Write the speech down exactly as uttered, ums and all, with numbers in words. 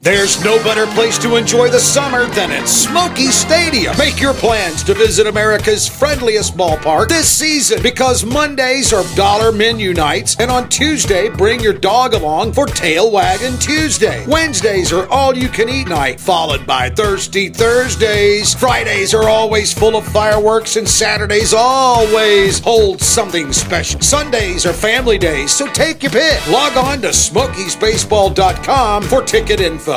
There's no better place to enjoy the summer than at Smoky Stadium. Make your plans to visit America's friendliest ballpark this season because Mondays are dollar menu nights, and on Tuesday, bring your dog along for Tail Waggin' Tuesday. Wednesdays are all-you-can-eat night, followed by Thirsty Thursdays. Fridays are always full of fireworks, and Saturdays always hold something special. Sundays are family days, so take your pick. Log on to smokies baseball dot com for ticket info.